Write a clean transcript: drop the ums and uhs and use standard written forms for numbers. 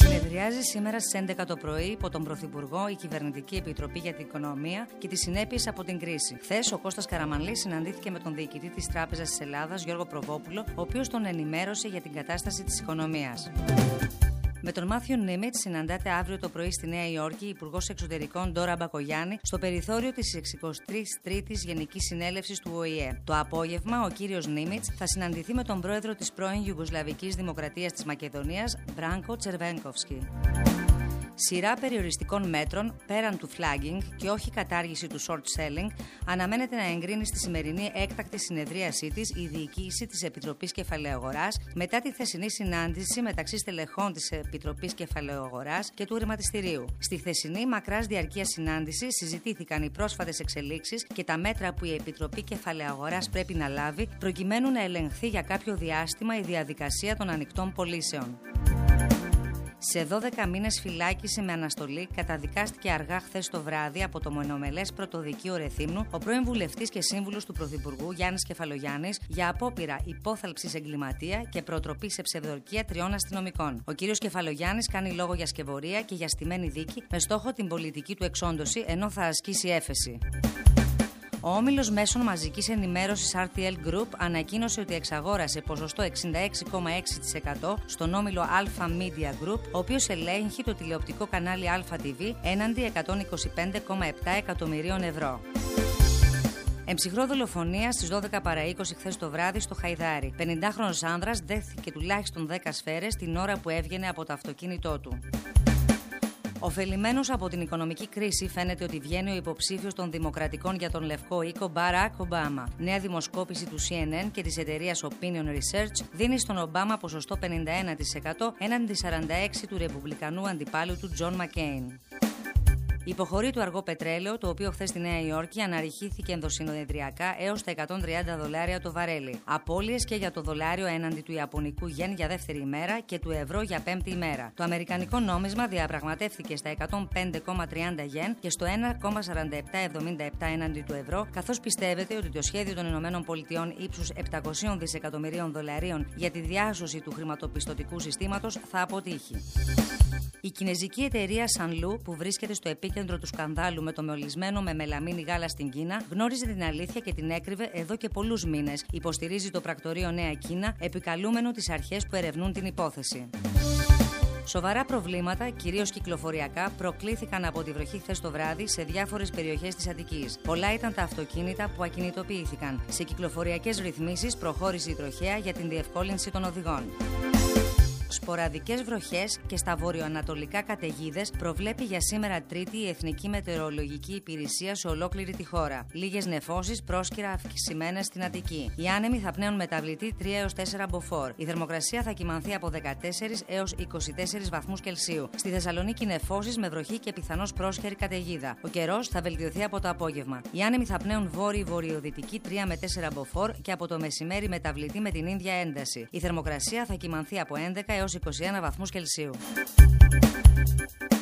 Συνεδριάζει σήμερα στις 11 το πρωί υπό τον Πρωθυπουργό η Κυβερνητική Επιτροπή για την Οικονομία και τις συνέπειες από την κρίση. Χθες ο Κώστας Καραμανλής συναντήθηκε με τον διοικητή της Τράπεζας της Ελλάδας, Γιώργο Προβόπουλο, ο οποίος τον ενημέρωσε για την κατάσταση της οικονομίας. Με τον Μάθιου Νίμιτς συναντάται αύριο το πρωί στη Νέα Υόρκη η Υπουργός Εξωτερικών Ντόρα Μπακογιάννη στο περιθώριο της 63ης Γενικής Συνέλευσης του ΟΗΕ. Το απόγευμα ο κύριος Νίμιτς θα συναντηθεί με τον πρόεδρο της πρώην Ιουγκοσλαβικής Δημοκρατίας της Μακεδονίας, Μπράνκο Τσερβένκοφσκι. Σειρά περιοριστικών μέτρων πέραν του flagging και όχι κατάργηση του short selling αναμένεται να εγκρίνει στη σημερινή έκτακτη συνεδρίασή της η διοίκηση της Επιτροπής Κεφαλαίου Αγοράς μετά τη χθεσινή συνάντηση μεταξύ στελεχών της Επιτροπής Κεφαλαίου Αγοράς και του Χρηματιστηρίου. Στη χθεσινή μακράς διαρκείας συνάντηση συζητήθηκαν οι πρόσφατες εξελίξεις και τα μέτρα που η Επιτροπή Κεφαλαίου Αγοράς πρέπει να λάβει προκειμένου να ελεγχθεί για κάποιο διάστημα η διαδικασία των ανοιχτών πωλήσεων. Σε 12 μήνες φυλάκιση με αναστολή καταδικάστηκε αργά χθες το βράδυ από το μονομελές πρωτοδικείο Ρεθύμνου ο πρώην βουλευτής και σύμβουλος του Πρωθυπουργού Γιάννης Κεφαλογιάννης για απόπειρα υπόθαλψης εγκληματία και προτροπή σε ψευδορκία 3 αστυνομικών. Ο κύριος Κεφαλογιάννης κάνει λόγο για σκευωρία και για στημένη δίκη με στόχο την πολιτική του εξόντωση ενώ θα ασκήσει έφεση. Ο όμιλος μέσων μαζικής ενημέρωσης RTL Group ανακοίνωσε ότι εξαγόρασε ποσοστό 66,6% στον όμιλο Alpha Media Group, ο οποίος ελέγχει το τηλεοπτικό κανάλι Alpha TV έναντι 125,7 εκατομμυρίων ευρώ. Εμψυχρό δολοφονία στις 12 παρά 20 χθες το βράδυ στο Χαϊδάρι. 50χρονος άνδρας δέχθηκε τουλάχιστον 10 σφαίρες την ώρα που έβγαινε από το αυτοκίνητό του. Ωφελημένος από την οικονομική κρίση, φαίνεται ότι βγαίνει ο υποψήφιος των Δημοκρατικών για τον Λευκό Οίκο Μπαράκ Ομπάμα. Νέα δημοσκόπηση του CNN και της εταιρείας Opinion Research δίνει στον Ομπάμα ποσοστό 51% έναντι 46% του ρεπουμπλικανού αντιπάλου του Τζον Μακκέιν. Υποχωρεί το αργό πετρέλαιο, το οποίο χθες στη Νέα Υόρκη αναρριχήθηκε ενδοσυνοδεδριακά έως τα $130 το βαρέλι. Απώλειες και για το δολάριο έναντι του Ιαπωνικού Γεν για δεύτερη ημέρα και του ευρώ για πέμπτη ημέρα. Το αμερικανικό νόμισμα διαπραγματεύτηκε στα 105,30 Γεν και στο 1,4777 έναντι του ευρώ, καθώς πιστεύεται ότι το σχέδιο των ΗΠΑ ύψους $700 δισεκατομμυρίων για τη διάσωση του χρηματοπιστωτικού συστήματος θα αποτύχει. Η κινεζική εταιρεία Sanlu, που βρίσκεται στο επίκεντρο του σκανδάλου με το μολυσμένο με μελαμίνη γάλα στην Κίνα, γνώριζε την αλήθεια και την έκρυβε εδώ και πολλούς μήνες, υποστηρίζει το πρακτορείο Νέα Κίνα, επικαλούμενο τις αρχές που ερευνούν την υπόθεση. Σοβαρά προβλήματα, κυρίως κυκλοφοριακά, προκλήθηκαν από τη βροχή χθες το βράδυ σε διάφορες περιοχές της Αττικής. Πολλά ήταν τα αυτοκίνητα που ακινητοποιήθηκαν. Σε κυκλοφοριακές ρυθμίσεις προχώρησε η τροχέα για την διευκόλυνση των οδηγών. Σποραδικές βροχές και στα βορειοανατολικά καταιγίδες προβλέπει για σήμερα Τρίτη η Εθνική Μετεωρολογική Υπηρεσία σε ολόκληρη τη χώρα. Λίγες νεφώσεις πρόσκαιρα αυξημένες στην Αττική. Οι άνεμοι θα πνέουν μεταβλητή 3 έως 4 μποφόρ. Η θερμοκρασία θα κυμανθεί από 14 έως 24 βαθμούς Κελσίου. Στη Θεσσαλονίκη νεφώσεις με βροχή και πιθανώς πρόσχερη καταιγίδα. Ο καιρός θα βελτιωθεί από το απόγευμα. Οι άνεμοι θα πνέουν βόρειο-βορειοδυτική 3 με 4 μποφόρ και από το μεσημέρι μεταβλητή με την ίδια ένταση. Η θερμοκρασία θα κυμανθεί από 11 έως 21 βαθμούς Κελσίου.